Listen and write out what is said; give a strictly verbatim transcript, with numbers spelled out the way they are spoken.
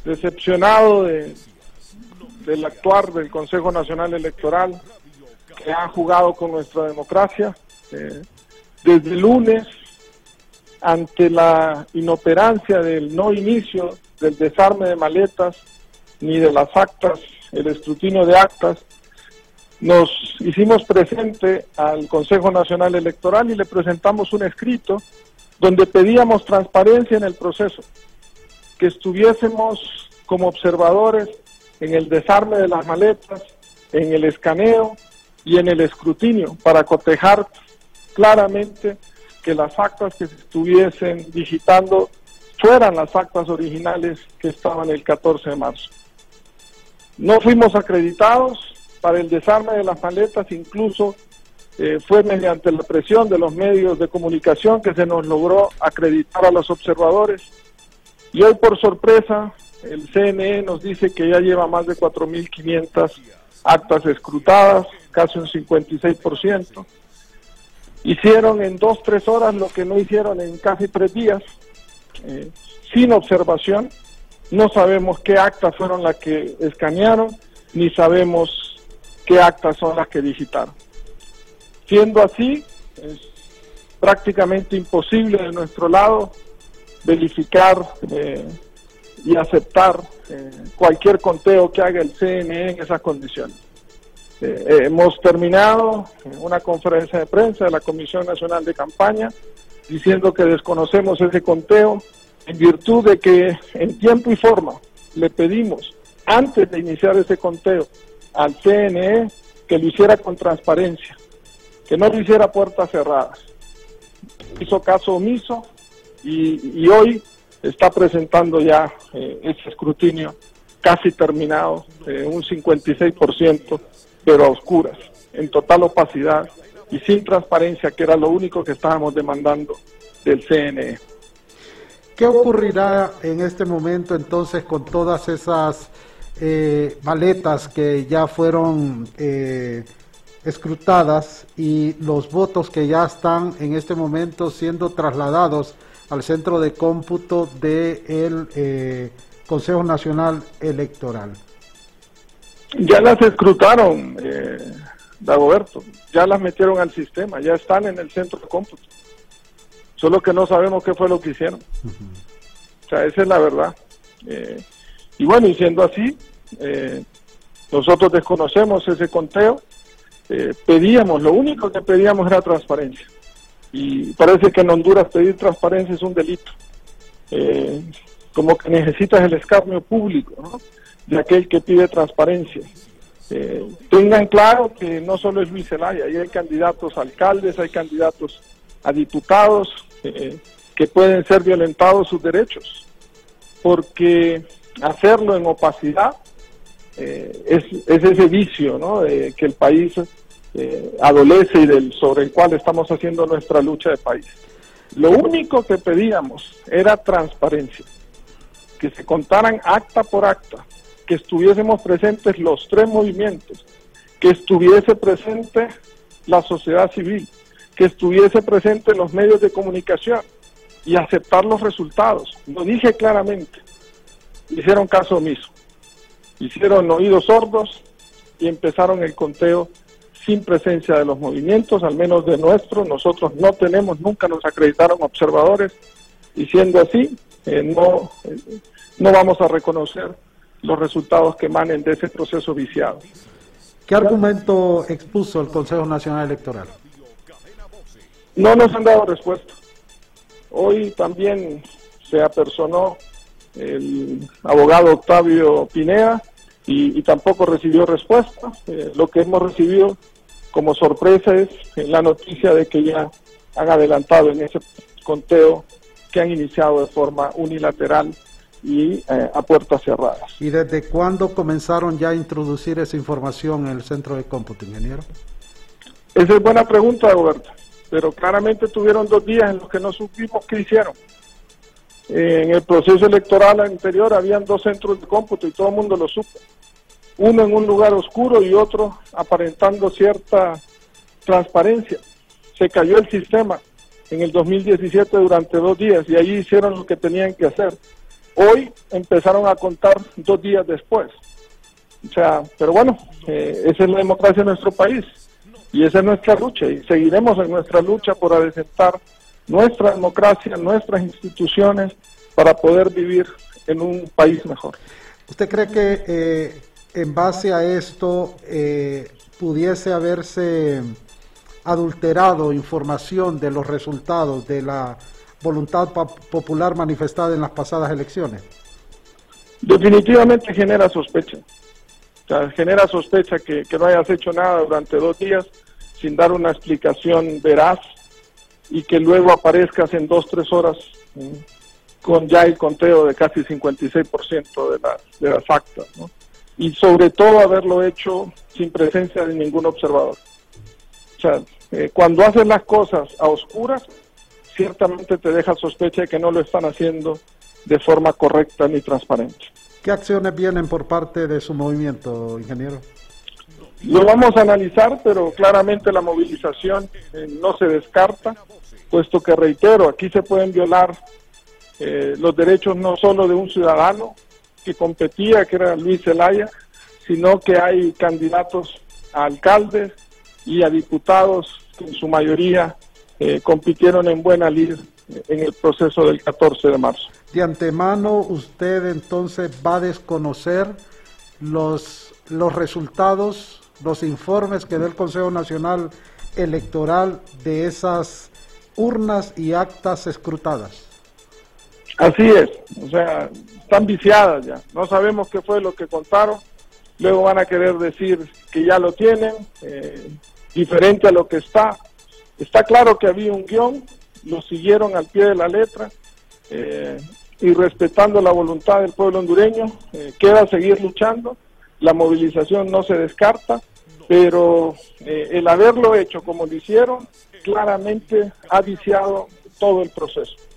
decepcionado de, del actuar del Consejo Nacional Electoral, que ha jugado con nuestra democracia. Eh, desde el lunes, ante la inoperancia del no inicio del desarme de maletas, ni de las actas, el escrutinio de actas, nos hicimos presente al Consejo Nacional Electoral y le presentamos un escrito donde pedíamos transparencia en el proceso, que estuviésemos como observadores en el desarme de las maletas, en el escaneo y en el escrutinio, para cotejar claramente que las actas que se estuviesen digitando fueran las actas originales que estaban el catorce de marzo. No fuimos acreditados para el desarme de las maletas, incluso eh, fue mediante la presión de los medios de comunicación que se nos logró acreditar a los observadores, y hoy por sorpresa el C N E nos dice que ya lleva más de cuatro mil quinientas actas escrutadas, casi un cincuenta y seis por ciento. Hicieron en dos, tres horas lo que no hicieron en casi tres días, eh, sin observación. No sabemos qué actas fueron las que escanearon, ni sabemos qué actas son las que digitaron. Siendo así, es prácticamente imposible de nuestro lado verificar eh, y aceptar eh, cualquier conteo que haga el C N E en esas condiciones. Eh, eh, hemos terminado una conferencia de prensa de la Comisión Nacional de Campaña diciendo que desconocemos ese conteo, en virtud de que en tiempo y forma le pedimos, antes de iniciar ese conteo, al C N E que lo hiciera con transparencia, que no lo hiciera a puertas cerradas. Hizo caso omiso y, y hoy está presentando ya eh, ese escrutinio casi terminado, eh, un cincuenta y seis por ciento, pero a oscuras, en total opacidad y sin transparencia, que era lo único que estábamos demandando del C N E. ¿Qué ocurrirá en este momento entonces con todas esas eh, maletas que ya fueron eh, escrutadas y los votos que ya están en este momento siendo trasladados al centro de cómputo del eh, Consejo Nacional Electoral? Ya las escrutaron, eh, Dagoberto, ya las metieron al sistema, ya están en el centro de cómputo. Solo que no sabemos qué fue lo que hicieron. Uh-huh. O sea, esa es la verdad. Eh, y bueno, y siendo así, eh, nosotros desconocemos ese conteo, eh, pedíamos, lo único que pedíamos era transparencia. Y parece que en Honduras pedir transparencia es un delito. Eh, como que necesitas el escarnio público, ¿no?, de aquel que pide transparencia. Eh, tengan claro que no solo es Luis Zelaya, ahí hay candidatos a alcaldes, hay candidatos a diputados eh, que pueden ser violentados sus derechos, porque hacerlo en opacidad eh, es, es ese vicio, ¿no?, de que el país eh, adolece y del, sobre el cual estamos haciendo nuestra lucha de país. Lo único que pedíamos era transparencia, que se contaran acta por acta, que estuviésemos presentes los tres movimientos, que estuviese presente la sociedad civil, que estuviese presente los medios de comunicación y aceptar los resultados. Lo dije claramente. Hicieron caso omiso, hicieron oídos sordos y empezaron el conteo sin presencia de los movimientos, al menos de nuestros. Nosotros no tenemos, nunca nos acreditaron observadores, y siendo así, eh, no, eh, no vamos a reconocer los resultados que emanen de ese proceso viciado. ¿Qué argumento expuso el Consejo Nacional Electoral? No nos han dado respuesta. Hoy también se apersonó el abogado Octavio Pineda y, y tampoco recibió respuesta. Eh, lo que hemos recibido como sorpresa es la noticia de que ya han adelantado en ese conteo que han iniciado de forma unilateral y eh, a puertas cerradas. ¿Y desde cuándo comenzaron ya a introducir esa información en el centro de cómputo, ingeniero? Esa es buena pregunta, Roberto, pero claramente tuvieron dos días en los que no supimos qué hicieron. Eh, en el proceso electoral anterior habían dos centros de cómputo y todo el mundo lo supo. Uno en un lugar oscuro y otro aparentando cierta transparencia. Se cayó el sistema en el dos mil diecisiete durante dos días y ahí hicieron lo que tenían que hacer. hoy empezaron a contar dos días después. O sea, pero bueno, eh, esa es la democracia de nuestro país y esa es nuestra lucha y seguiremos en nuestra lucha por adecentar nuestra democracia, nuestras instituciones para poder vivir en un país mejor. ¿Usted cree que eh, en base a esto eh, pudiese haberse adulterado información de los resultados de la voluntad popular manifestada en las pasadas elecciones? Definitivamente genera sospecha. O sea, genera sospecha que, que no hayas hecho nada durante dos días sin dar una explicación veraz y que luego aparezcas en dos, tres horas ¿sí? con ya el conteo de casi cincuenta y seis por ciento de, la, de las actas, ¿no? Y sobre todo haberlo hecho sin presencia de ningún observador. O sea, eh, cuando haces las cosas a oscuras, ciertamente te deja sospecha de que no lo están haciendo de forma correcta ni transparente. ¿Qué acciones vienen por parte de su movimiento, ingeniero? Lo vamos a analizar, pero claramente la movilización eh, no se descarta, puesto que, reitero, aquí se pueden violar eh, los derechos no solo de un ciudadano que competía, que era Luis Zelaya, sino que hay candidatos a alcaldes y a diputados que en su mayoría eh, compitieron en buena lid en el proceso del catorce de marzo. De antemano, usted entonces va a desconocer los, los resultados, los informes que dé el Consejo Nacional Electoral de esas urnas y actas escrutadas. Así es, o sea, están viciadas ya, no sabemos qué fue lo que contaron, luego van a querer decir que ya lo tienen, eh, diferente a lo que está. Está claro que había un guión, lo siguieron al pie de la letra, eh, y respetando la voluntad del pueblo hondureño, eh, queda seguir luchando, la movilización no se descarta, pero eh, el haberlo hecho como lo hicieron, claramente ha viciado todo el proceso.